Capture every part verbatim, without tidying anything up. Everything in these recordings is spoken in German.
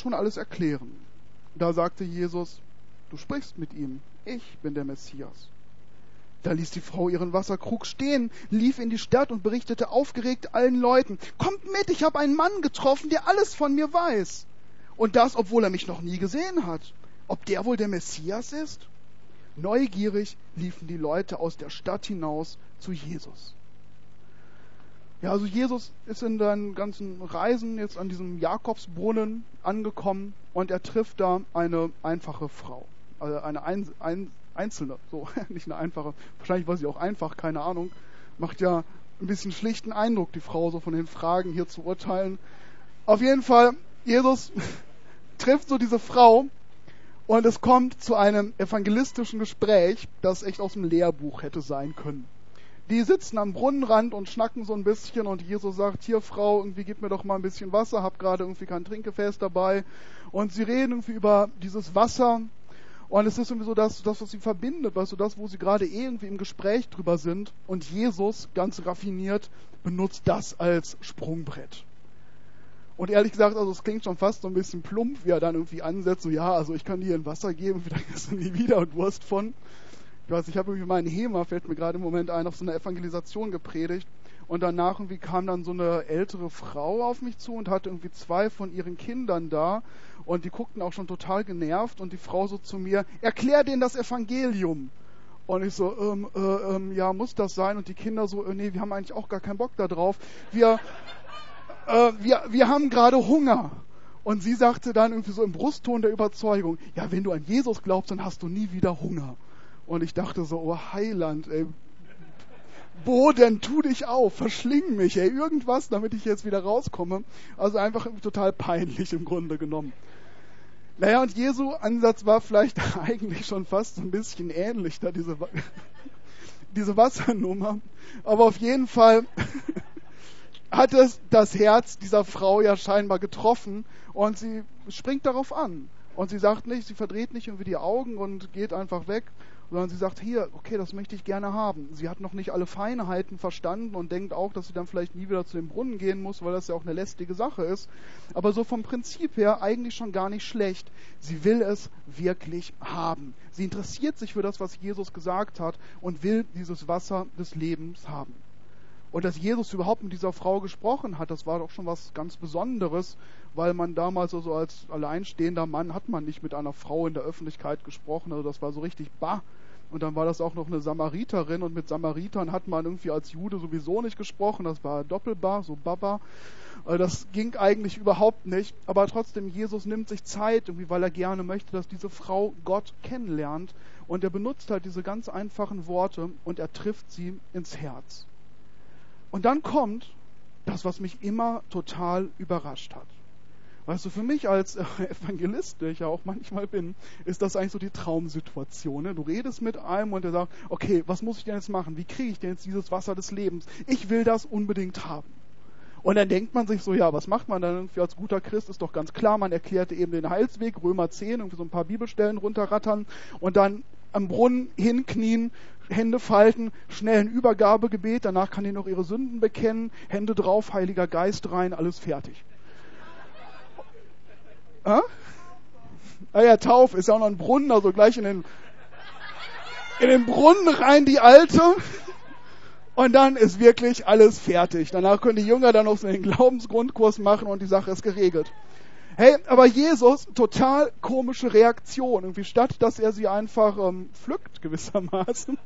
man alles erklären. Da sagte Jesus, du sprichst mit ihm, ich bin der Messias. Da ließ die Frau ihren Wasserkrug stehen, lief in die Stadt und berichtete aufgeregt allen Leuten, kommt mit, ich habe einen Mann getroffen, der alles von mir weiß. Und das, obwohl er mich noch nie gesehen hat. Ob der wohl der Messias ist? Neugierig liefen die Leute aus der Stadt hinaus zu Jesus. Ja, also Jesus ist in seinen ganzen Reisen jetzt an diesem Jakobsbrunnen angekommen und er trifft da eine einfache Frau. Also eine ein, ein, einzelne, so, nicht eine einfache, wahrscheinlich war sie auch einfach, keine Ahnung. Macht ja ein bisschen schlichten Eindruck, die Frau so von den Fragen hier zu urteilen. Auf jeden Fall, Jesus trifft so diese Frau und es kommt zu einem evangelistischen Gespräch, das echt aus dem Lehrbuch hätte sein können. Die sitzen am Brunnenrand und schnacken so ein bisschen und Jesus sagt, hier Frau, irgendwie gib mir doch mal ein bisschen Wasser, hab gerade irgendwie kein Trinkgefäß dabei. Und sie reden irgendwie über dieses Wasser und es ist irgendwie so das, das was sie verbindet, weißt du, das, wo sie gerade eh irgendwie im Gespräch drüber sind und Jesus, ganz raffiniert, benutzt das als Sprungbrett. Und ehrlich gesagt, also es klingt schon fast so ein bisschen plump, wie er dann irgendwie ansetzt, so ja, also ich kann dir ein Wasser geben, vielleicht hast du nie wieder Durst von. Ich weiß, ich habe irgendwie meinen Hema, fällt mir gerade im Moment ein, auf so einer Evangelisation gepredigt und danach irgendwie kam dann so eine ältere Frau auf mich zu und hatte irgendwie zwei von ihren Kindern da und die guckten auch schon total genervt und die Frau so zu mir, erklär denen das Evangelium. Und ich so, ähm, äh, ähm, ja, muss das sein? Und die Kinder so, äh, nee, wir haben eigentlich auch gar keinen Bock da drauf. Wir, äh, wir, wir haben gerade Hunger. Und sie sagte dann irgendwie so im Brustton der Überzeugung, ja, wenn du an Jesus glaubst, dann hast du nie wieder Hunger. Und ich dachte so, oh Heiland, ey, Boden, tu dich auf, verschling mich, ey, irgendwas, damit ich jetzt wieder rauskomme. Also einfach total peinlich im Grunde genommen. Naja, und Jesu Ansatz war vielleicht eigentlich schon fast so ein bisschen ähnlich, da diese, diese Wassernummer. Aber auf jeden Fall hat es das Herz dieser Frau ja scheinbar getroffen und sie springt darauf an. Und sie sagt nicht, sie verdreht nicht irgendwie die Augen und geht einfach weg, sondern sie sagt, hier, okay, das möchte ich gerne haben. Sie hat noch nicht alle Feinheiten verstanden und denkt auch, dass sie dann vielleicht nie wieder zu dem Brunnen gehen muss, weil das ja auch eine lästige Sache ist. Aber so vom Prinzip her eigentlich schon gar nicht schlecht. Sie will es wirklich haben. Sie interessiert sich für das, was Jesus gesagt hat und will dieses Wasser des Lebens haben. Und dass Jesus überhaupt mit dieser Frau gesprochen hat, das war doch schon was ganz Besonderes, weil man damals also als alleinstehender Mann hat man nicht mit einer Frau in der Öffentlichkeit gesprochen, also das war so richtig bah. Und dann war das auch noch eine Samariterin und mit Samaritern hat man irgendwie als Jude sowieso nicht gesprochen, das war doppelbar, so baba. Das ging eigentlich überhaupt nicht, aber trotzdem, Jesus nimmt sich Zeit, irgendwie, weil er gerne möchte, dass diese Frau Gott kennenlernt und er benutzt halt diese ganz einfachen Worte und er trifft sie ins Herz. Und dann kommt das, was mich immer total überrascht hat. Weißt du, für mich als Evangelist, der ich ja auch manchmal bin, ist das eigentlich so die Traumsituation. Ne? Du redest mit einem und der sagt, okay, was muss ich denn jetzt machen? Wie kriege ich denn jetzt dieses Wasser des Lebens? Ich will das unbedingt haben. Und dann denkt man sich so, ja, was macht man dann irgendwie als guter Christ? Ist doch ganz klar, man erklärte eben den Heilsweg, Römer zehn, irgendwie so ein paar Bibelstellen runterrattern und dann am Brunnen hinknien, Hände falten, schnell ein Übergabegebet, danach kann die noch ihre Sünden bekennen, Hände drauf, Heiliger Geist rein, alles fertig. Ah? Ah ja, Taufe ist ja auch noch ein Brunnen, also gleich in den, in den Brunnen rein die Alte und dann ist wirklich alles fertig. Danach können die Jünger dann noch so einen Glaubensgrundkurs machen und die Sache ist geregelt. Hey, aber Jesus, total komische Reaktion. Irgendwie statt, dass er sie einfach ähm, pflückt gewissermaßen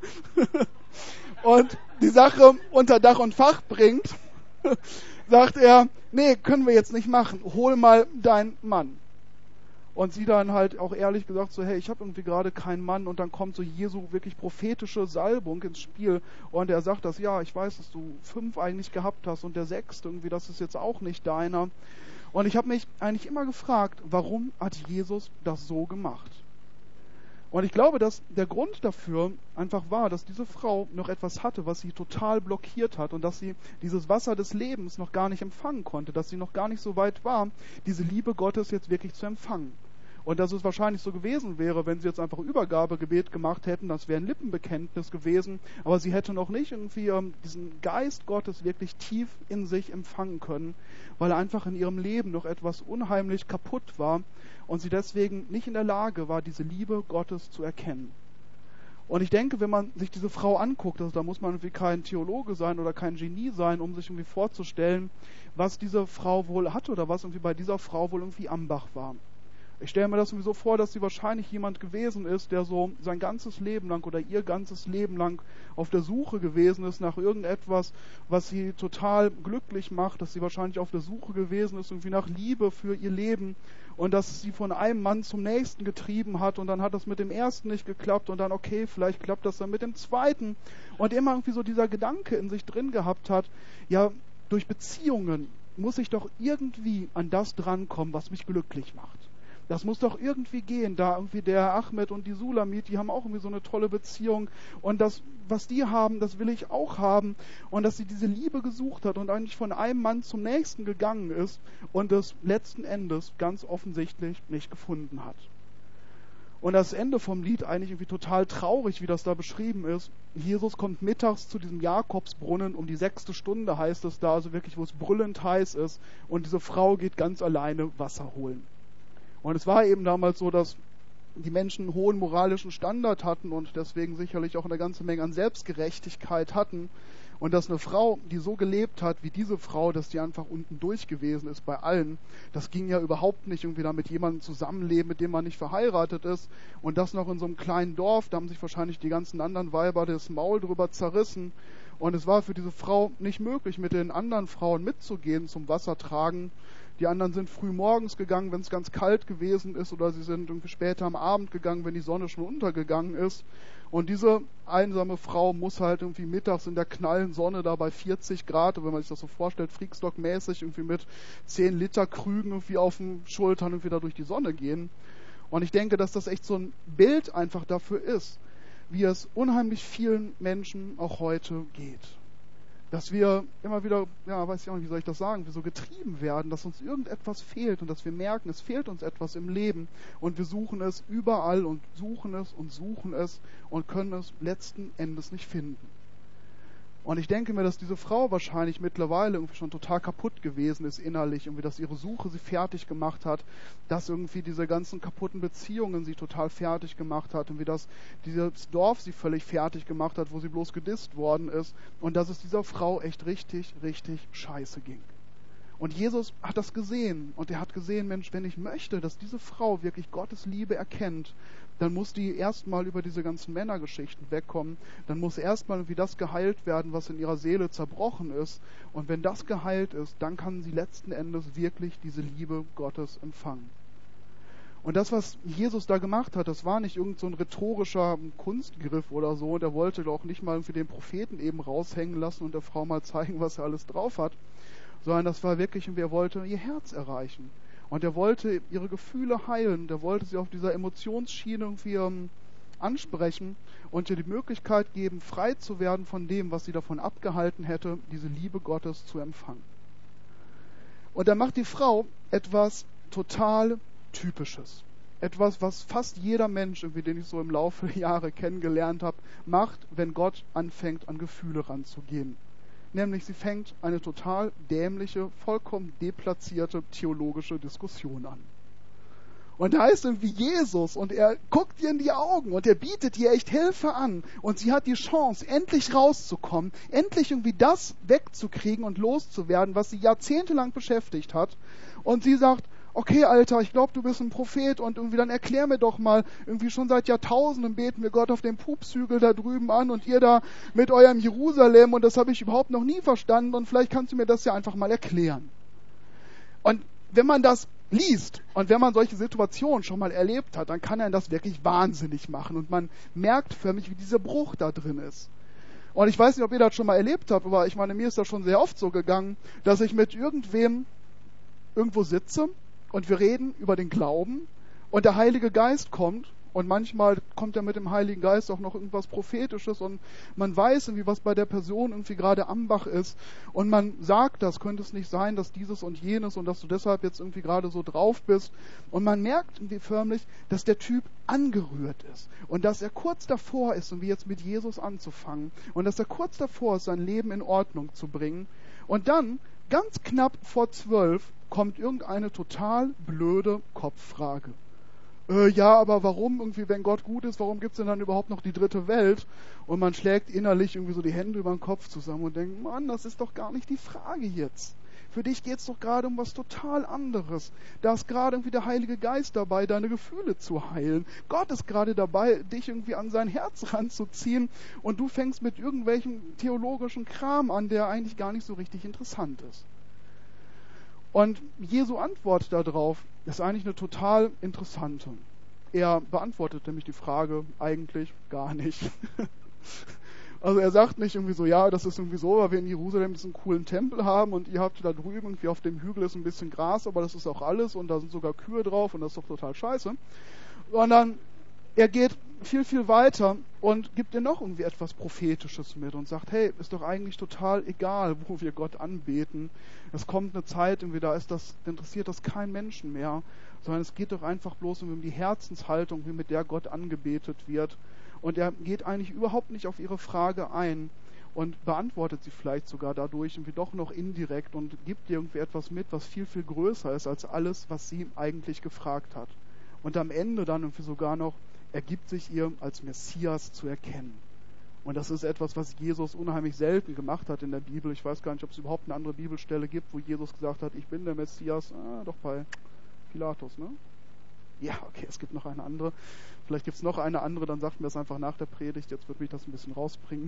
und die Sache unter Dach und Fach bringt, sagt er, nee, können wir jetzt nicht machen. Hol mal deinen Mann. Und sie dann halt auch ehrlich gesagt so, hey, ich habe irgendwie gerade keinen Mann und dann kommt so Jesu wirklich prophetische Salbung ins Spiel und er sagt das, ja, ich weiß, dass du fünf eigentlich gehabt hast und der sechste irgendwie, das ist jetzt auch nicht deiner. Und ich habe mich eigentlich immer gefragt, warum hat Jesus das so gemacht? Und ich glaube, dass der Grund dafür einfach war, dass diese Frau noch etwas hatte, was sie total blockiert hat und dass sie dieses Wasser des Lebens noch gar nicht empfangen konnte, dass sie noch gar nicht so weit war, diese Liebe Gottes jetzt wirklich zu empfangen. Und dass es wahrscheinlich so gewesen wäre, wenn sie jetzt einfach Übergabegebet gemacht hätten, das wäre ein Lippenbekenntnis gewesen, aber sie hätte noch nicht irgendwie ähm, diesen Geist Gottes wirklich tief in sich empfangen können, weil einfach in ihrem Leben noch etwas unheimlich kaputt war und sie deswegen nicht in der Lage war, diese Liebe Gottes zu erkennen. Und ich denke, wenn man sich diese Frau anguckt, also da muss man irgendwie kein Theologe sein oder kein Genie sein, um sich irgendwie vorzustellen, was diese Frau wohl hatte oder was irgendwie bei dieser Frau wohl irgendwie Ambach war. Ich stelle mir das irgendwie so vor, dass sie wahrscheinlich jemand gewesen ist, der so sein ganzes Leben lang oder ihr ganzes Leben lang auf der Suche gewesen ist nach irgendetwas, was sie total glücklich macht, dass sie wahrscheinlich auf der Suche gewesen ist irgendwie nach Liebe für ihr Leben und dass sie von einem Mann zum nächsten getrieben hat und dann hat das mit dem ersten nicht geklappt und dann okay, vielleicht klappt das dann mit dem zweiten und immer irgendwie so dieser Gedanke in sich drin gehabt hat, ja, durch Beziehungen muss ich doch irgendwie an das drankommen, was mich glücklich macht. Das muss doch irgendwie gehen, da irgendwie der Ahmed und die Sulamit, die haben auch irgendwie so eine tolle Beziehung und das, was die haben, das will ich auch haben und dass sie diese Liebe gesucht hat und eigentlich von einem Mann zum nächsten gegangen ist und es letzten Endes ganz offensichtlich nicht gefunden hat. Und das Ende vom Lied eigentlich irgendwie total traurig, wie das da beschrieben ist. Jesus kommt mittags zu diesem Jakobsbrunnen, um die sechste Stunde heißt es da, also wirklich, wo es brüllend heiß ist und diese Frau geht ganz alleine Wasser holen. Und es war eben damals so, dass die Menschen einen hohen moralischen Standard hatten und deswegen sicherlich auch eine ganze Menge an Selbstgerechtigkeit hatten. Und dass eine Frau, die so gelebt hat wie diese Frau, dass die einfach unten durch gewesen ist bei allen, das ging ja überhaupt nicht irgendwie da mit jemandem zusammenleben, mit dem man nicht verheiratet ist. Und das noch in so einem kleinen Dorf, da haben sich wahrscheinlich die ganzen anderen Weiber das Maul drüber zerrissen. Und es war für diese Frau nicht möglich, mit den anderen Frauen mitzugehen zum Wassertragen. Die anderen sind früh morgens gegangen, wenn es ganz kalt gewesen ist, oder sie sind irgendwie später am Abend gegangen, wenn die Sonne schon untergegangen ist. Und diese einsame Frau muss halt irgendwie mittags in der knallen Sonne da bei vierzig Grad, wenn man sich das so vorstellt, Freakstock-mäßig irgendwie mit zehn Liter Krügen irgendwie auf den Schultern irgendwie da durch die Sonne gehen. Und ich denke, dass das echt so ein Bild einfach dafür ist, wie es unheimlich vielen Menschen auch heute geht. Dass wir immer wieder, ja, weiß ich auch nicht, wie soll ich das sagen, wir so getrieben werden, dass uns irgendetwas fehlt und dass wir merken, es fehlt uns etwas im Leben und wir suchen es überall und suchen es und suchen es und können es letzten Endes nicht finden. Und ich denke mir, dass diese Frau wahrscheinlich mittlerweile irgendwie schon total kaputt gewesen ist innerlich, irgendwie, dass ihre Suche sie fertig gemacht hat, dass irgendwie diese ganzen kaputten Beziehungen sie total fertig gemacht hat, irgendwie, dass dieses Dorf sie völlig fertig gemacht hat, wo sie bloß gedisst worden ist und dass es dieser Frau echt richtig, richtig scheiße ging. Und Jesus hat das gesehen und er hat gesehen, Mensch, wenn ich möchte, dass diese Frau wirklich Gottes Liebe erkennt, dann muss die erstmal über diese ganzen Männergeschichten wegkommen, dann muss erstmal irgendwie das geheilt werden, was in ihrer Seele zerbrochen ist. Und wenn das geheilt ist, dann kann sie letzten Endes wirklich diese Liebe Gottes empfangen. Und das, was Jesus da gemacht hat, das war nicht irgend so ein rhetorischer Kunstgriff oder so. Der wollte doch nicht mal irgendwie den Propheten eben raushängen lassen und der Frau mal zeigen, was er alles drauf hat, sondern das war wirklich, und er wollte ihr Herz erreichen. Und er wollte ihre Gefühle heilen, der wollte sie auf dieser Emotionsschiene irgendwie ähm, ansprechen und ihr die Möglichkeit geben, frei zu werden von dem, was sie davon abgehalten hätte, diese Liebe Gottes zu empfangen. Und dann macht die Frau etwas total Typisches. Etwas, was fast jeder Mensch, irgendwie, den ich so im Laufe der Jahre kennengelernt habe, macht, wenn Gott anfängt, an Gefühle ranzugehen. Nämlich sie fängt eine total dämliche, vollkommen deplatzierte theologische Diskussion an. Und da ist irgendwie Jesus und er guckt ihr in die Augen und er bietet ihr echt Hilfe an. Und sie hat die Chance, endlich rauszukommen, endlich irgendwie das wegzukriegen und loszuwerden, was sie jahrzehntelang beschäftigt hat. Und sie sagt, okay, Alter, ich glaube, du bist ein Prophet und irgendwie dann erklär mir doch mal, irgendwie schon seit Jahrtausenden beten wir Gott auf dem Pupshügel da drüben an und ihr da mit eurem Jerusalem und das habe ich überhaupt noch nie verstanden und vielleicht kannst du mir das ja einfach mal erklären. Und wenn man das liest und wenn man solche Situationen schon mal erlebt hat, dann kann einen das wirklich wahnsinnig machen und man merkt förmlich, wie dieser Bruch da drin ist. Und ich weiß nicht, ob ihr das schon mal erlebt habt, aber ich meine, mir ist das schon sehr oft so gegangen, dass ich mit irgendwem irgendwo sitze und wir reden über den Glauben und der Heilige Geist kommt Und manchmal kommt ja mit dem Heiligen Geist auch noch irgendwas Prophetisches und man weiß irgendwie, was bei der Person irgendwie gerade am Bach ist. Und man sagt das, könnte es nicht sein, dass dieses und jenes und dass du deshalb jetzt irgendwie gerade so drauf bist. Und man merkt irgendwie förmlich, dass der Typ angerührt ist. Und dass er kurz davor ist, irgendwie jetzt mit Jesus anzufangen. Und dass er kurz davor ist, sein Leben in Ordnung zu bringen. Und dann, ganz knapp vor zwölf, kommt irgendeine total blöde Kopffrage. Äh, ja, aber warum irgendwie, wenn Gott gut ist, warum gibt es denn dann überhaupt noch die dritte Welt? Und man schlägt innerlich irgendwie so die Hände über den Kopf zusammen und denkt, Mann, das ist doch gar nicht die Frage jetzt. Für dich geht es doch gerade um was total anderes. Da ist gerade irgendwie der Heilige Geist dabei, deine Gefühle zu heilen. Gott ist gerade dabei, dich irgendwie an sein Herz ranzuziehen und du fängst mit irgendwelchem theologischen Kram an, der eigentlich gar nicht so richtig interessant ist. Und Jesu Antwort darauf ist eigentlich eine total interessante. Er beantwortet nämlich die Frage eigentlich gar nicht. Also er sagt nicht irgendwie so, ja, das ist irgendwie so, weil wir in Jerusalem diesen coolen Tempel haben und ihr habt da drüben irgendwie auf dem Hügel ist ein bisschen Gras, aber das ist auch alles und da sind sogar Kühe drauf und das ist doch total scheiße. Sondern er geht viel, viel weiter und gibt dir noch irgendwie etwas Prophetisches mit und sagt, hey, ist doch eigentlich total egal, wo wir Gott anbeten. Es kommt eine Zeit, irgendwie da ist das, interessiert das kein Menschen mehr, sondern es geht doch einfach bloß um die Herzenshaltung, wie mit der Gott angebetet wird. Und er geht eigentlich überhaupt nicht auf ihre Frage ein und beantwortet sie vielleicht sogar dadurch irgendwie doch noch indirekt und gibt dir irgendwie etwas mit, was viel, viel größer ist als alles, was sie eigentlich gefragt hat. Und am Ende dann irgendwie sogar noch ergibt sich ihr als Messias zu erkennen. Und das ist etwas, was Jesus unheimlich selten gemacht hat in der Bibel. Ich weiß gar nicht, ob es überhaupt eine andere Bibelstelle gibt, wo Jesus gesagt hat, ich bin der Messias. Ah, doch bei Pilatus, ne? Ja, okay, es gibt noch eine andere. Vielleicht gibt es noch eine andere, dann sagt mir das einfach nach der Predigt. Jetzt wird mich das ein bisschen rausbringen.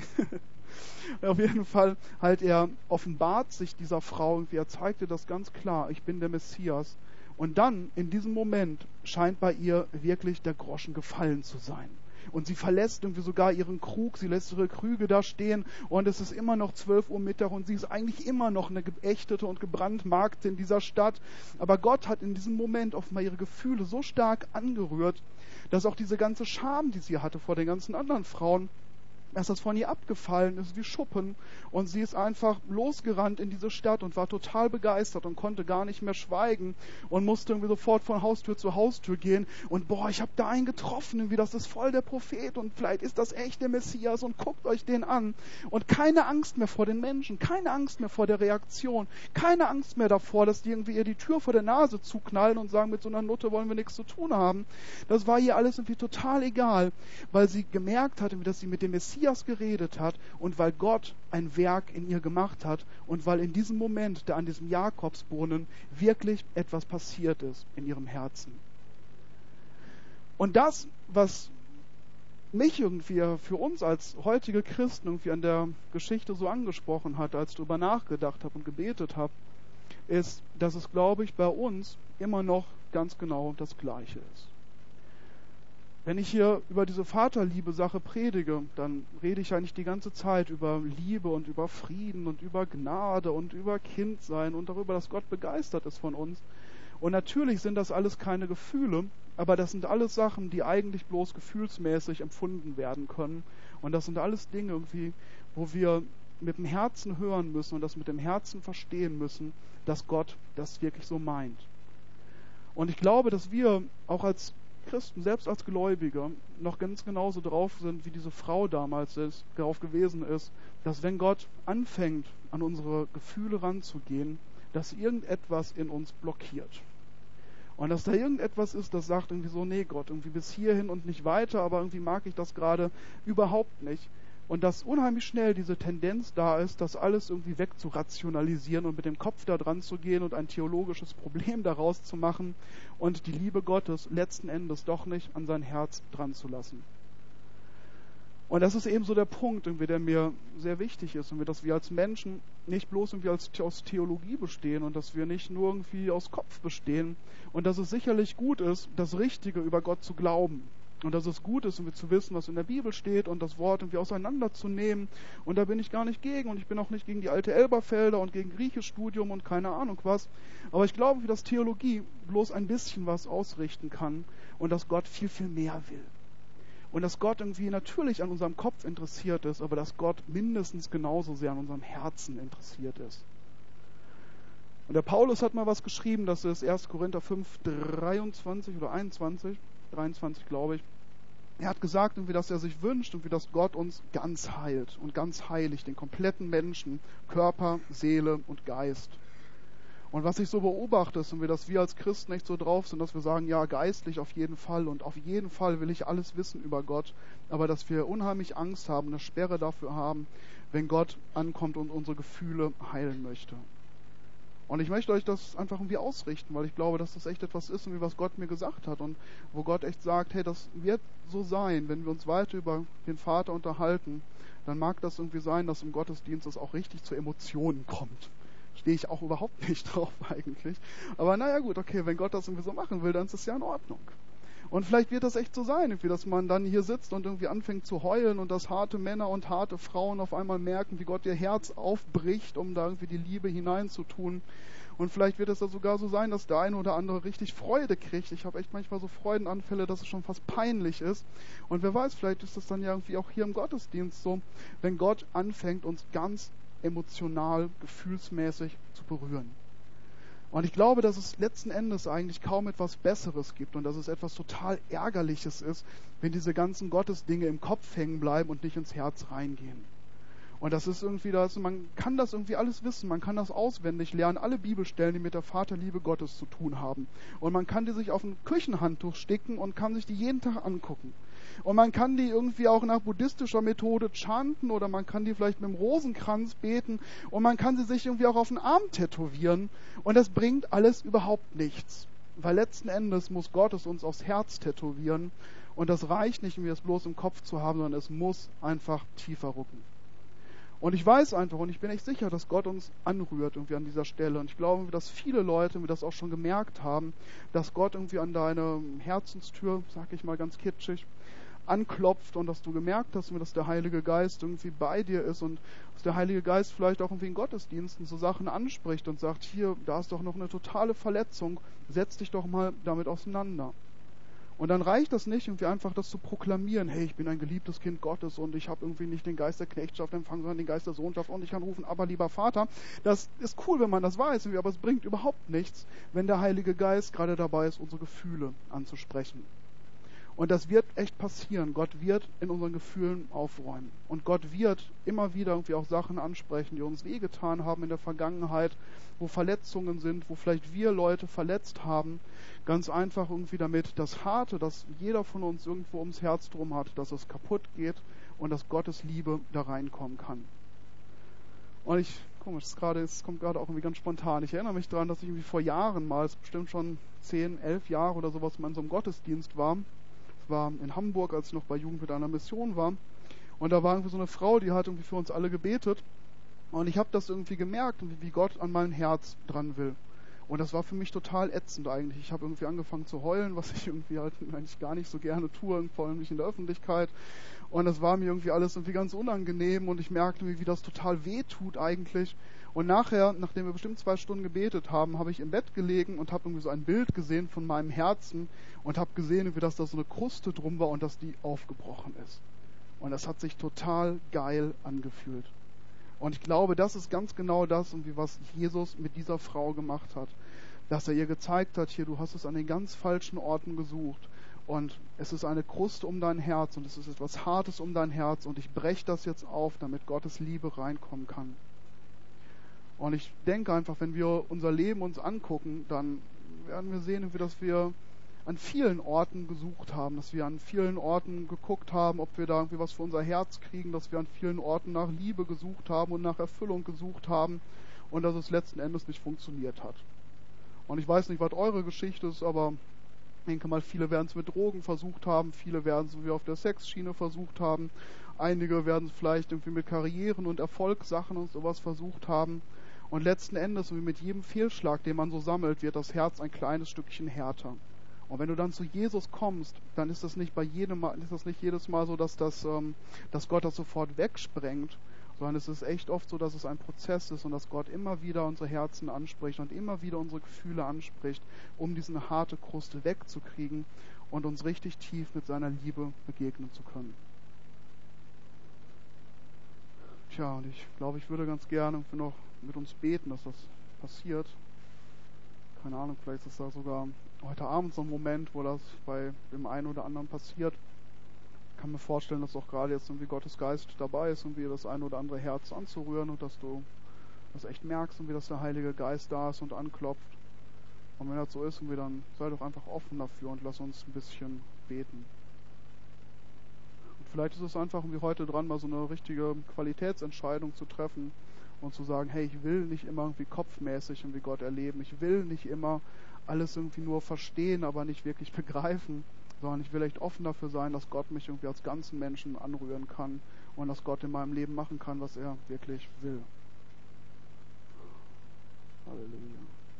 Auf jeden Fall, halt, er offenbart sich dieser Frau und er zeigt ihr das ganz klar. Ich bin der Messias. Und dann, in diesem Moment, scheint bei ihr wirklich der Groschen gefallen zu sein. Und sie verlässt irgendwie sogar ihren Krug, sie lässt ihre Krüge da stehen und es ist immer noch zwölf Uhr Mittag und sie ist eigentlich immer noch eine geächtete und gebrandmarkte in dieser Stadt. Aber Gott hat in diesem Moment offenbar ihre Gefühle so stark angerührt, dass auch diese ganze Scham, die sie hatte vor den ganzen anderen Frauen, dass das von ihr abgefallen ist wie Schuppen und sie ist einfach losgerannt in diese Stadt und war total begeistert und konnte gar nicht mehr schweigen und musste irgendwie sofort von Haustür zu Haustür gehen und boah, ich habe da einen getroffen, irgendwie das ist voll der Prophet und vielleicht ist das echt der Messias und guckt euch den an und keine Angst mehr vor den Menschen, keine Angst mehr vor der Reaktion, keine Angst mehr davor, dass die irgendwie ihr die Tür vor der Nase zuknallen und sagen, mit so einer Nutte wollen wir nichts zu tun haben. Das war ihr alles irgendwie total egal, weil sie gemerkt hatte, dass sie mit dem Messias geredet hat und weil Gott ein Werk in ihr gemacht hat und weil in diesem Moment, da an diesem Jakobsbrunnen, wirklich etwas passiert ist in ihrem Herzen. Und das, was mich irgendwie für uns als heutige Christen irgendwie an der Geschichte so angesprochen hat, als ich darüber nachgedacht habe und gebetet habe, ist, dass es, glaube ich, bei uns immer noch ganz genau das Gleiche ist. Wenn ich hier über diese Vaterliebe-Sache predige, dann rede ich eigentlich die ganze Zeit über Liebe und über Frieden und über Gnade und über Kindsein und darüber, dass Gott begeistert ist von uns. Und natürlich sind das alles keine Gefühle, aber das sind alles Sachen, die eigentlich bloß gefühlsmäßig empfunden werden können. Und das sind alles Dinge irgendwie, wo wir mit dem Herzen hören müssen und das mit dem Herzen verstehen müssen, dass Gott das wirklich so meint. Und ich glaube, dass wir auch als Christen, selbst als Gläubige, noch ganz genauso drauf sind, wie diese Frau damals ist, darauf gewesen ist, dass wenn Gott anfängt, an unsere Gefühle ranzugehen, dass irgendetwas in uns blockiert. Und dass da irgendetwas ist, das sagt irgendwie so, nee Gott, irgendwie bis hierhin und nicht weiter, aber irgendwie mag ich das gerade überhaupt nicht. Und dass unheimlich schnell diese Tendenz da ist, das alles irgendwie wegzurationalisieren und mit dem Kopf da dran zu gehen und ein theologisches Problem daraus zu machen und die Liebe Gottes letzten Endes doch nicht an sein Herz dran zu lassen. Und das ist eben so der Punkt, irgendwie, der mir sehr wichtig ist, irgendwie, dass wir als Menschen nicht bloß irgendwie als, aus Theologie bestehen und dass wir nicht nur irgendwie aus Kopf bestehen und dass es sicherlich gut ist, das Richtige über Gott zu glauben. Und dass es gut ist, irgendwie zu wissen, was in der Bibel steht und das Wort irgendwie auseinanderzunehmen. Und da bin ich gar nicht gegen. Und ich bin auch nicht gegen die alte Elberfelder und gegen Griechischstudium und keine Ahnung was. Aber ich glaube, dass Theologie bloß ein bisschen was ausrichten kann und dass Gott viel, viel mehr will. Und dass Gott irgendwie natürlich an unserem Kopf interessiert ist, aber dass Gott mindestens genauso sehr an unserem Herzen interessiert ist. Und der Paulus hat mal was geschrieben, das ist erster Korinther fünf, dreiundzwanzig oder einundzwanzig, dreiundzwanzig glaube ich. Er hat gesagt, irgendwie, dass er sich wünscht, irgendwie, dass Gott uns ganz heilt und ganz heiligt, den kompletten Menschen, Körper, Seele und Geist. Und was ich so beobachte, ist, irgendwie, dass wir als Christen echt so drauf sind, dass wir sagen, ja, geistlich auf jeden Fall und auf jeden Fall will ich alles wissen über Gott, aber dass wir unheimlich Angst haben, eine Sperre dafür haben, wenn Gott ankommt und unsere Gefühle heilen möchte. Und ich möchte euch das einfach irgendwie ausrichten, weil ich glaube, dass das echt etwas ist, wie was Gott mir gesagt hat und wo Gott echt sagt, hey, das wird so sein, wenn wir uns weiter über den Vater unterhalten, dann mag das irgendwie sein, dass im Gottesdienst es auch richtig zu Emotionen kommt. Stehe ich auch überhaupt nicht drauf eigentlich. Aber naja gut, okay, wenn Gott das irgendwie so machen will, dann ist es ja in Ordnung. Und vielleicht wird das echt so sein, irgendwie, dass man dann hier sitzt und irgendwie anfängt zu heulen und dass harte Männer und harte Frauen auf einmal merken, wie Gott ihr Herz aufbricht, um da irgendwie die Liebe hineinzutun. Und vielleicht wird es da sogar so sein, dass der eine oder andere richtig Freude kriegt. Ich habe echt manchmal so Freudenanfälle, dass es schon fast peinlich ist. Und wer weiß, vielleicht ist das dann ja irgendwie auch hier im Gottesdienst so, wenn Gott anfängt, uns ganz emotional, gefühlsmäßig zu berühren. Und ich glaube, dass es letzten Endes eigentlich kaum etwas Besseres gibt und dass es etwas total Ärgerliches ist, wenn diese ganzen Gottesdinge im Kopf hängen bleiben und nicht ins Herz reingehen. Und das ist irgendwie das, man kann das irgendwie alles wissen, man kann das auswendig lernen, alle Bibelstellen, die mit der Vaterliebe Gottes zu tun haben. Und man kann die sich auf ein Küchenhandtuch sticken und kann sich die jeden Tag angucken. Und man kann die irgendwie auch nach buddhistischer Methode chanten oder man kann die vielleicht mit dem Rosenkranz beten und man kann sie sich irgendwie auch auf den Arm tätowieren. Und das bringt alles überhaupt nichts. Weil letzten Endes muss Gott es uns aufs Herz tätowieren und das reicht nicht, um es bloß im Kopf zu haben, sondern es muss einfach tiefer rücken. Und ich weiß einfach und ich bin echt sicher, dass Gott uns anrührt irgendwie an dieser Stelle. Und ich glaube, dass viele Leute mir das auch schon gemerkt haben, dass Gott irgendwie an deine Herzenstür, sag ich mal ganz kitschig, anklopft und dass du gemerkt hast, dass der Heilige Geist irgendwie bei dir ist und dass der Heilige Geist vielleicht auch irgendwie in Gottesdiensten so Sachen anspricht und sagt, hier, da ist doch noch eine totale Verletzung, setz dich doch mal damit auseinander. Und dann reicht das nicht, irgendwie einfach das zu proklamieren, hey, ich bin ein geliebtes Kind Gottes und ich habe irgendwie nicht den Geist der Knechtschaft empfangen, sondern den Geist der Sohnschaft und ich kann rufen, aber lieber Vater. Das ist cool, wenn man das weiß, aber es bringt überhaupt nichts, wenn der Heilige Geist gerade dabei ist, unsere Gefühle anzusprechen. Und das wird echt passieren. Gott wird in unseren Gefühlen aufräumen. Und Gott wird immer wieder irgendwie auch Sachen ansprechen, die uns wehgetan haben in der Vergangenheit, wo Verletzungen sind, wo vielleicht wir Leute verletzt haben. Ganz einfach irgendwie damit das Harte, das jeder von uns irgendwo ums Herz drum hat, dass es kaputt geht und dass Gottes Liebe da reinkommen kann. Und ich, komisch, es gerade, es kommt gerade auch irgendwie ganz spontan. Ich erinnere mich daran, dass ich irgendwie vor Jahren mal, es ist bestimmt schon zehn, elf Jahre oder sowas, mal in so einem Gottesdienst war. War in Hamburg, als ich noch bei Jugend mit einer Mission war. Und da war irgendwie so eine Frau, die hat irgendwie für uns alle gebetet. Und ich habe das irgendwie gemerkt, wie Gott an mein Herz dran will. Und das war für mich total ätzend eigentlich. Ich habe irgendwie angefangen zu heulen, was ich irgendwie halt eigentlich gar nicht so gerne tue, vor allem nicht in der Öffentlichkeit. Und das war mir irgendwie alles irgendwie ganz unangenehm und ich merkte, wie das total weh tut eigentlich. Und nachher, nachdem wir bestimmt zwei Stunden gebetet haben, habe ich im Bett gelegen und habe irgendwie so ein Bild gesehen von meinem Herzen und habe gesehen, wie das da so eine Kruste drum war und dass die aufgebrochen ist. Und das hat sich total geil angefühlt. Und ich glaube, das ist ganz genau das, was Jesus mit dieser Frau gemacht hat. Dass er ihr gezeigt hat, hier, du hast es an den ganz falschen Orten gesucht. Und es ist eine Kruste um dein Herz und es ist etwas Hartes um dein Herz und ich breche das jetzt auf, damit Gottes Liebe reinkommen kann. Und ich denke einfach, wenn wir unser Leben uns angucken, dann werden wir sehen, dass wir an vielen Orten gesucht haben, dass wir an vielen Orten geguckt haben, ob wir da irgendwie was für unser Herz kriegen, dass wir an vielen Orten nach Liebe gesucht haben und nach Erfüllung gesucht haben und dass es letzten Endes nicht funktioniert hat. Und ich weiß nicht, was eure Geschichte ist, aber ich denke mal, viele werden es mit Drogen versucht haben, viele werden es wie auf der Sexschiene versucht haben, einige werden es vielleicht irgendwie mit Karrieren und Erfolgssachen und sowas versucht haben. Und letzten Endes, wie mit jedem Fehlschlag, den man so sammelt, wird das Herz ein kleines Stückchen härter. Und wenn du dann zu Jesus kommst, dann ist das nicht bei jedem Mal, ist das nicht jedes Mal so, dass das, ähm, dass Gott das sofort wegsprengt, sondern es ist echt oft so, dass es ein Prozess ist und dass Gott immer wieder unsere Herzen anspricht und immer wieder unsere Gefühle anspricht, um diese harte Kruste wegzukriegen und uns richtig tief mit seiner Liebe begegnen zu können. Tja, und ich glaube, ich würde ganz gerne irgendwie noch mit uns beten, dass das passiert. Keine Ahnung, vielleicht ist da sogar heute Abend so ein Moment, wo das bei dem einen oder anderen passiert. Ich kann mir vorstellen, dass auch gerade jetzt irgendwie Gottes Geist dabei ist, irgendwie das ein oder andere Herz anzurühren und dass du das echt merkst, irgendwie, dass der Heilige Geist da ist und anklopft. Und wenn das so ist, irgendwie, dann sei doch einfach offen dafür und lass uns ein bisschen beten. Und vielleicht ist es einfach irgendwie heute dran, mal so eine richtige Qualitätsentscheidung zu treffen und zu sagen, hey, ich will nicht immer irgendwie kopfmäßig irgendwie Gott erleben. Ich will nicht immer alles irgendwie nur verstehen, aber nicht wirklich begreifen, sondern ich will echt offen dafür sein, dass Gott mich irgendwie als ganzen Menschen anrühren kann und dass Gott in meinem Leben machen kann, was er wirklich will. Halleluja.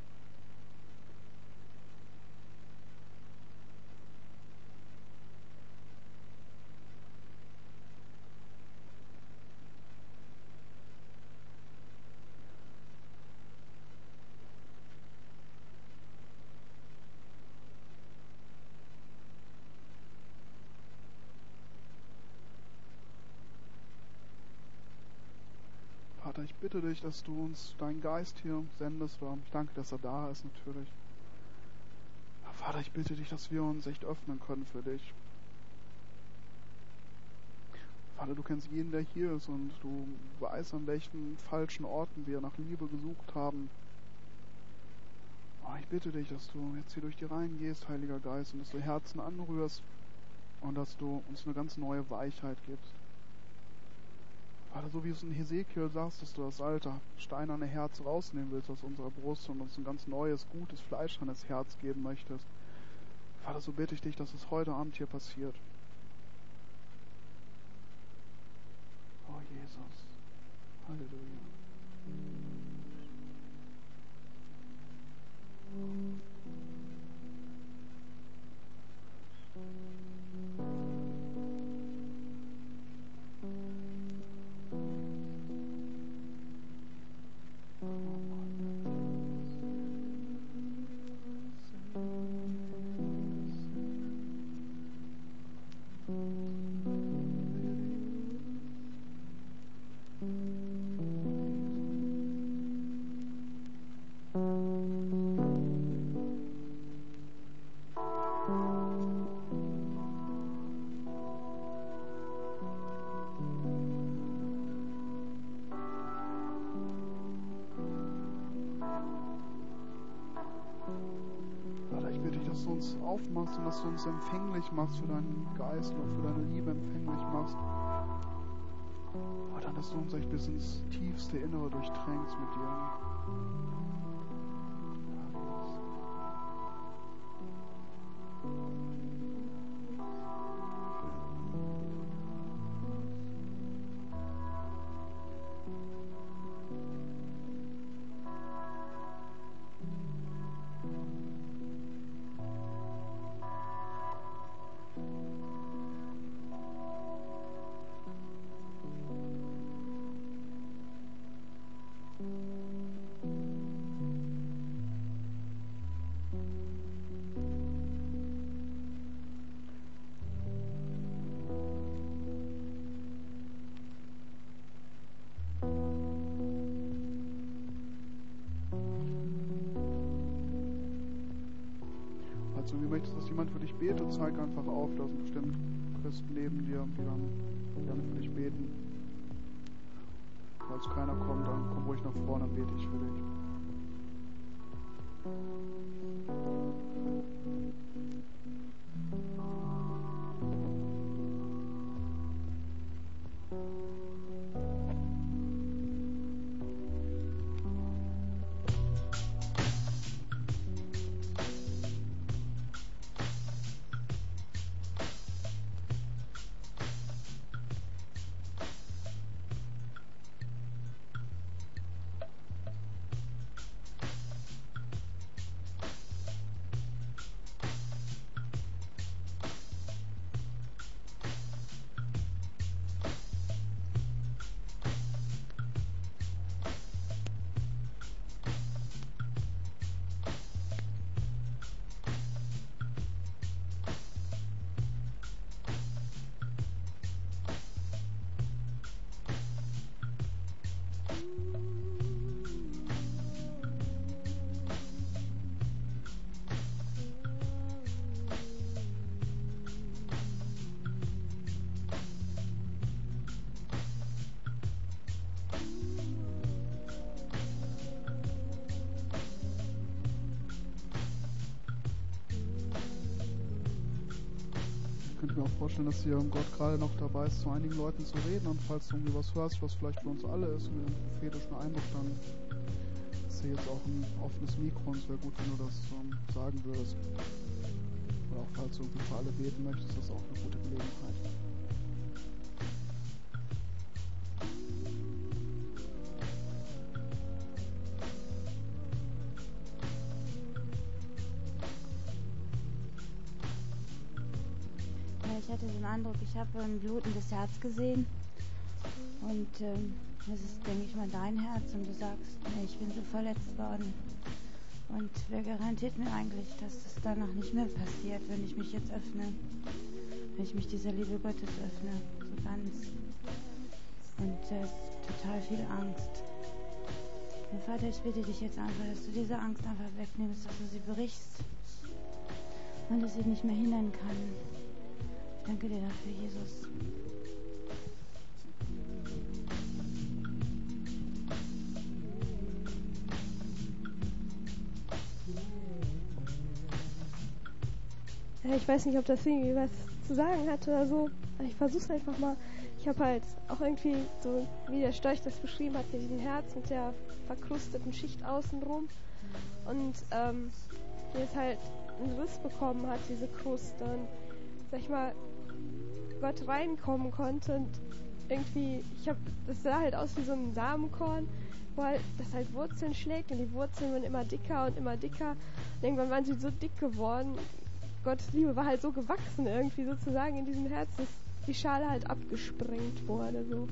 Vater, ich bitte dich, dass du uns deinen Geist hier sendest. Ich danke, dass er da ist natürlich. Vater, ich bitte dich, dass wir uns echt öffnen können für dich. Vater, du kennst jeden, der hier ist und du weißt, an welchen falschen Orten wir nach Liebe gesucht haben. Oh, ich bitte dich, dass du jetzt hier durch die Reihen gehst, Heiliger Geist, und dass du Herzen anrührst und dass du uns eine ganz neue Weichheit gibst. Vater, so wie es in Hesekiel sagst, dass du das alte, steinerne Herz rausnehmen willst aus unserer Brust und uns ein ganz neues, gutes, fleischernes Herz geben möchtest. Vater, so bitte ich dich, dass es heute Abend hier passiert. Oh Jesus. Halleluja. Dass du uns aufmachst und dass du uns empfänglich machst für deinen Geist und für deine Liebe empfänglich machst. Aber dann, dass du uns echt bis ins tiefste Innere durchtränkst mit dir. Falls du möchtest, dass jemand für dich betet, zeig einfach auf. Da sind bestimmt Christen neben dir, die dann gerne für dich beten. Falls keiner kommt, dann komm ruhig nach vorne, dann bete ich für dich. könnte mir auch vorstellen, dass hier Gott gerade noch dabei ist, zu einigen Leuten zu reden. Und falls du irgendwie was hörst, was vielleicht für uns alle ist, und einen prophetischen Eindruck, dann ist hier jetzt auch ein offenes Mikro und es wäre gut, wenn du das ähm, sagen würdest. Oder auch falls du irgendwie für alle beten möchtest, ist das auch eine gute Gelegenheit. Ich hatte den Eindruck, ich habe ein blutendes Herz gesehen und ähm, das ist, denke ich mal, dein Herz und du sagst, nee, ich bin so verletzt worden und wer garantiert mir eigentlich, dass das danach nicht mehr passiert, wenn ich mich jetzt öffne, wenn ich mich dieser Liebe Gottes öffne, so ganz und es ist total viel Angst. Und Vater, ich bitte dich jetzt einfach, dass du diese Angst einfach wegnimmst, dass du sie brichst und dass sie nicht mehr hindern kann. Danke dir dafür, Jesus. Ja, ich weiß nicht, ob das irgendwie was zu sagen hat oder so. Aber ich versuch's einfach mal. Ich habe halt auch irgendwie so, wie der Storch das beschrieben hat, mit diesem Herz mit der verkrusteten Schicht außenrum. Und ähm, hier ist halt einen Riss bekommen hat, diese Kruste. Und sag ich mal, Gott reinkommen konnte und irgendwie, ich habe, das sah halt aus wie so ein Samenkorn, wo halt, das halt Wurzeln schlägt und die Wurzeln werden immer dicker und immer dicker und irgendwann waren sie so dick geworden, Gottes Liebe war halt so gewachsen irgendwie sozusagen in diesem Herz, dass die Schale halt abgesprengt wurde, so.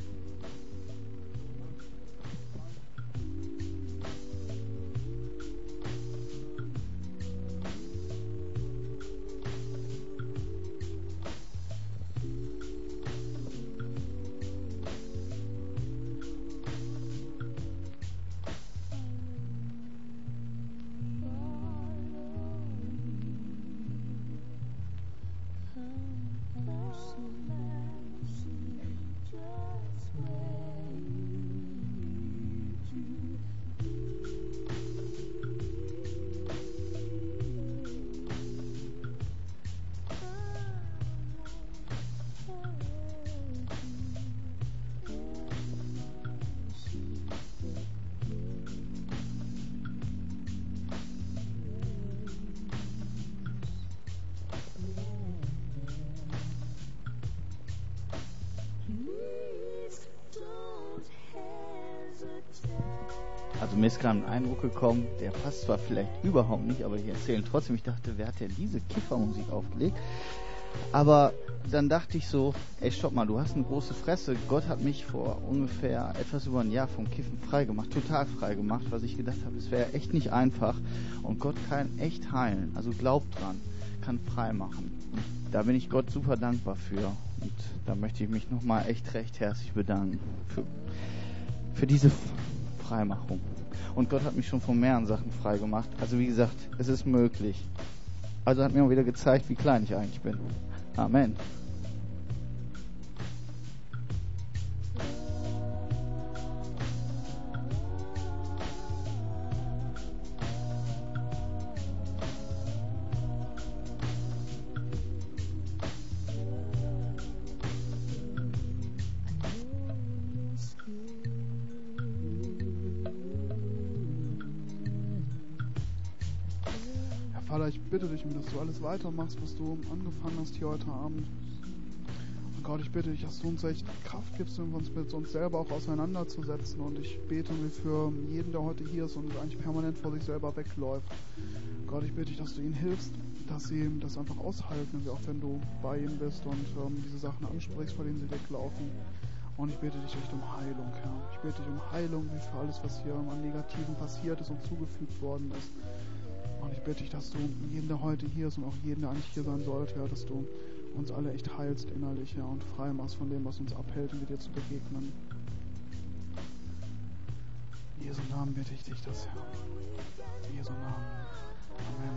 Also mir ist gerade ein Eindruck gekommen, der passt zwar vielleicht überhaupt nicht, aber ich erzähle ihn trotzdem. Ich dachte, wer hat denn diese Kiffermusik aufgelegt? Aber dann dachte ich so, ey, stopp mal, du hast eine große Fresse. Gott hat mich vor ungefähr etwas über ein Jahr vom Kiffen frei gemacht, total frei gemacht, was ich gedacht habe, es wäre echt nicht einfach. Und Gott kann echt heilen, also glaubt dran, kann frei machen. Und da bin ich Gott super dankbar für. Und da möchte ich mich nochmal echt recht herzlich bedanken für, für diese Freimachung. Und Gott hat mich schon von mehreren Sachen frei gemacht. Also wie gesagt, es ist möglich. Also hat mir auch wieder gezeigt, wie klein ich eigentlich bin. Amen. Vater, ich bitte dich, dass du alles weitermachst, was du angefangen hast hier heute Abend. Und Gott, ich bitte dich, dass du uns echt Kraft gibst, um uns mit uns selber auch auseinanderzusetzen. Und ich bete mir für jeden, der heute hier ist und eigentlich permanent vor sich selber wegläuft. Gott, ich bitte dich, dass du ihnen hilfst, dass sie das einfach aushalten, auch wenn du bei ihnen bist und ähm, diese Sachen ansprichst, vor denen sie weglaufen. Und ich bitte dich echt um Heilung, Herr. Ich bitte dich um Heilung, wie für alles, was hier an Negativen passiert ist und zugefügt worden ist. Und ich bitte dich, dass du jeden, der heute hier ist und auch jeden, der eigentlich hier sein sollte, ja, dass du uns alle echt heilst innerlich, ja, und frei machst von dem, was uns abhält, um dir zu begegnen. In Jesu Namen bitte ich dich das, Herr. In Jesu Namen. Amen.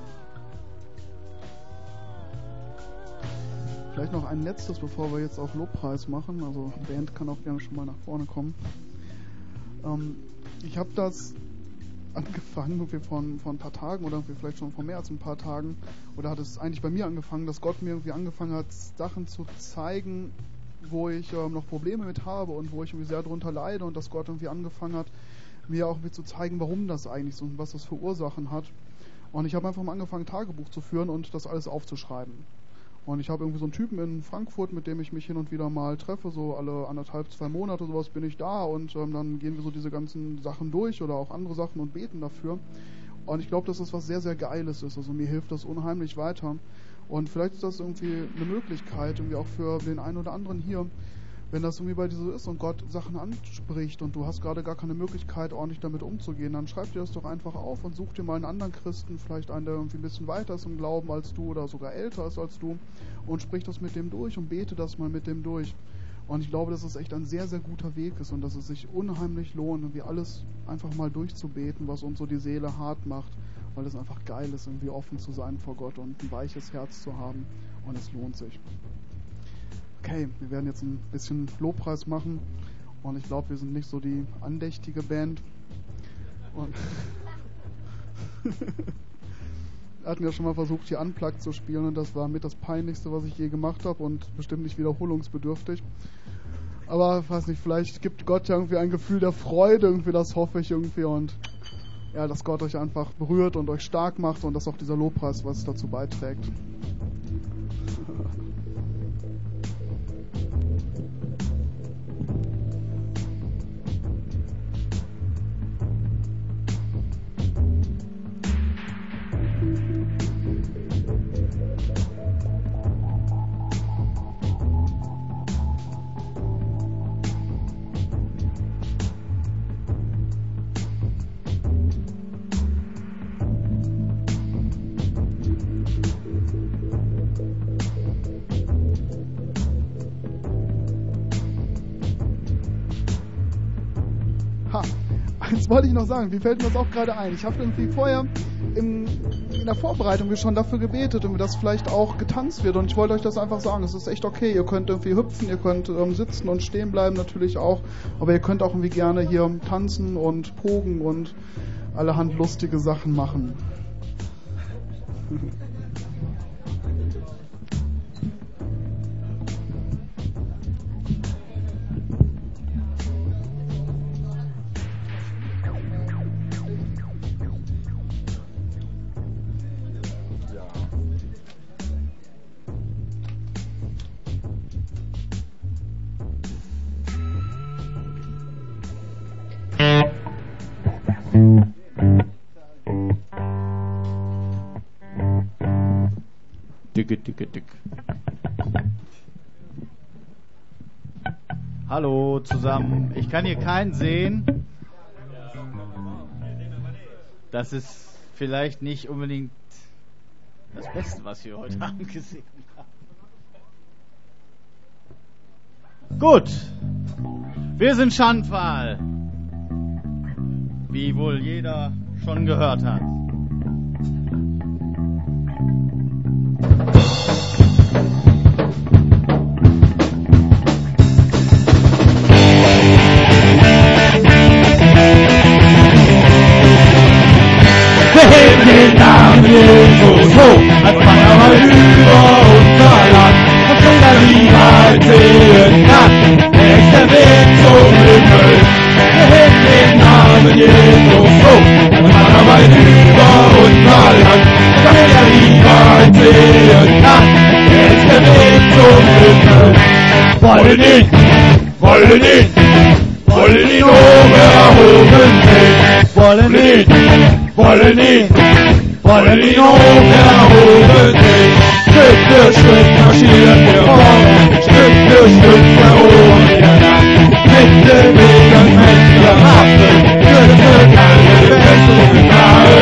Vielleicht noch ein letztes, bevor wir jetzt auch Lobpreis machen. Also Band kann auch gerne schon mal nach vorne kommen. Ähm, ich habe das angefangen, irgendwie vor, vor ein paar Tagen oder irgendwie vielleicht schon vor mehr als ein paar Tagen. Oder hat es eigentlich bei mir angefangen, dass Gott mir irgendwie angefangen hat, Sachen zu zeigen, wo ich ähm, noch Probleme mit habe und wo ich irgendwie sehr darunter leide und dass Gott irgendwie angefangen hat, mir auch irgendwie zu zeigen, warum das eigentlich so und was das für Ursachen hat. Und ich habe einfach mal angefangen, Tagebuch zu führen und das alles aufzuschreiben. Und ich habe irgendwie so einen Typen in Frankfurt, mit dem ich mich hin und wieder mal treffe, so alle anderthalb, zwei Monate sowas bin ich da und ähm, dann gehen wir so diese ganzen Sachen durch oder auch andere Sachen und beten dafür. Und ich glaube, dass das was sehr, sehr Geiles ist. Also mir hilft das unheimlich weiter. Und vielleicht ist das irgendwie eine Möglichkeit, irgendwie auch für den einen oder anderen hier, wenn das irgendwie bei dir so ist und Gott Sachen anspricht und du hast gerade gar keine Möglichkeit, ordentlich damit umzugehen, dann schreib dir das doch einfach auf und such dir mal einen anderen Christen, vielleicht einen, der irgendwie ein bisschen weiter ist im Glauben als du oder sogar älter ist als du und sprich das mit dem durch und bete das mal mit dem durch. Und ich glaube, dass es echt ein sehr, sehr guter Weg ist und dass es sich unheimlich lohnt, irgendwie alles einfach mal durchzubeten, was uns so die Seele hart macht, weil es einfach geil ist, irgendwie offen zu sein vor Gott und ein weiches Herz zu haben und es lohnt sich. Okay, wir werden jetzt ein bisschen Lobpreis machen und ich glaube, wir sind nicht so die andächtige Band. Und wir hatten ja schon mal versucht, hier Unplugged zu spielen und das war mit das Peinlichste, was ich je gemacht habe und bestimmt nicht wiederholungsbedürftig. Aber ich weiß nicht, vielleicht gibt Gott ja irgendwie ein Gefühl der Freude, irgendwie das hoffe ich irgendwie und ja, dass Gott euch einfach berührt und euch stark macht und dass auch dieser Lobpreis was dazu beiträgt. Das wollte ich noch sagen, wie fällt mir das auch gerade ein? Ich habe irgendwie vorher im, in der Vorbereitung schon dafür gebetet und dass vielleicht auch getanzt wird und ich wollte euch das einfach sagen, es ist echt okay, ihr könnt irgendwie hüpfen, ihr könnt ähm, sitzen und stehen bleiben natürlich auch, aber ihr könnt auch irgendwie gerne hier tanzen und pogen und allerhand lustige Sachen machen. Dicke, dicke, dick. Hallo zusammen. Ich kann hier keinen sehen. Das ist vielleicht nicht unbedingt das Beste, was wir heute Abend gesehen haben. Gut. Wir sind Schandpfahl. Wie wohl jeder schon gehört hat. Den Namen Jesus hoch, als Banner mal über unser Land, und jeder niemals sehen kann, er ist der Weg zum Himmel. Wir heben den Namen Jesus hoch, als Banner mal über unser Land, und jeder niemals sehen kann, er ist der Weg zum Himmel. Wollen ihn, wollen ihn, wollen ihn hoch erhoben sehen, wollen ihn, wollen ihn, wollen ihn hoch erhoben sehen. Schritt für Schritt marschieren wir fort, Stück für Stück erobern wir Land. Mit dem Wegen mächtiger Waffen, für das Glück alle Festungen nahe.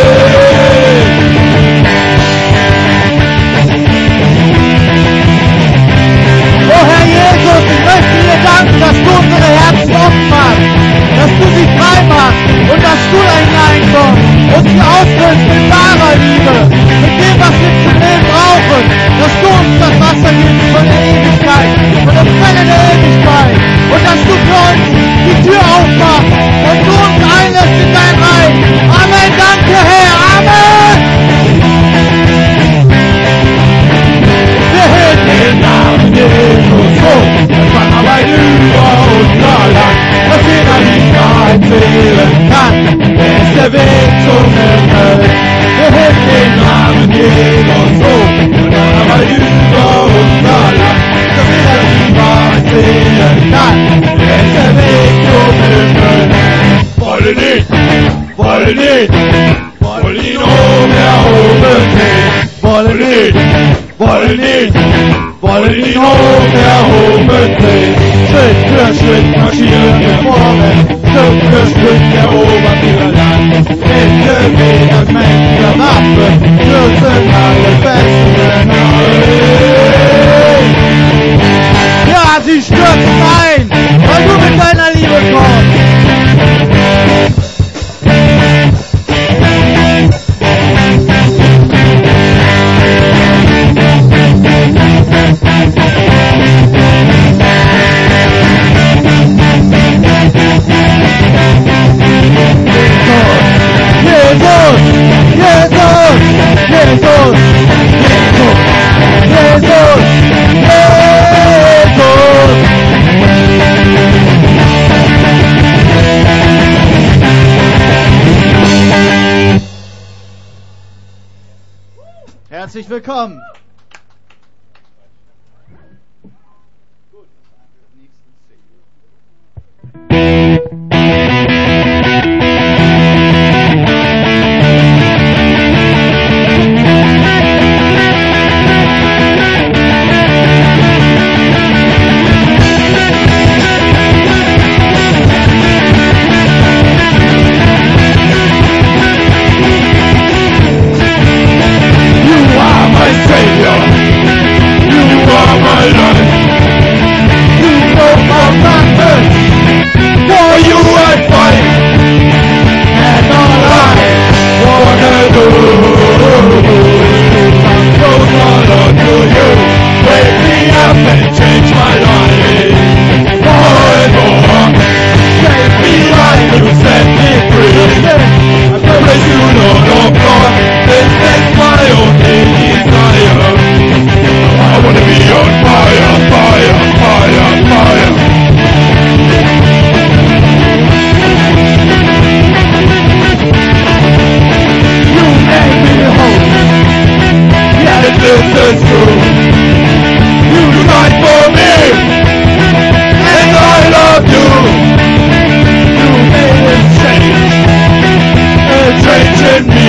Oh Herr Jesus, ich möchte dir danken, dass du unsere Herzen offen machst, dass du sie frei machst und dass du da hineinkommst und sie ausfüllst mit wahrer Liebe, mit dem, was wir zu leben wollen ihn, wollen ihn hoch erhoben sehen. Wollen ihn, wollen ihn, wollen ihn hoch erhoben sehen. Schritt für Schritt marschieren wir vorwärts, Stück für Stück erobern wir Land. Mit Gewinn und mächtiger Waffe stürzen alle Festungen ein. Ja, sie stürzen ein, weil du mit deiner Liebe kommst. Jesus, Jesus, Jesus, Jesus, Jesus, Herzlich willkommen. in me.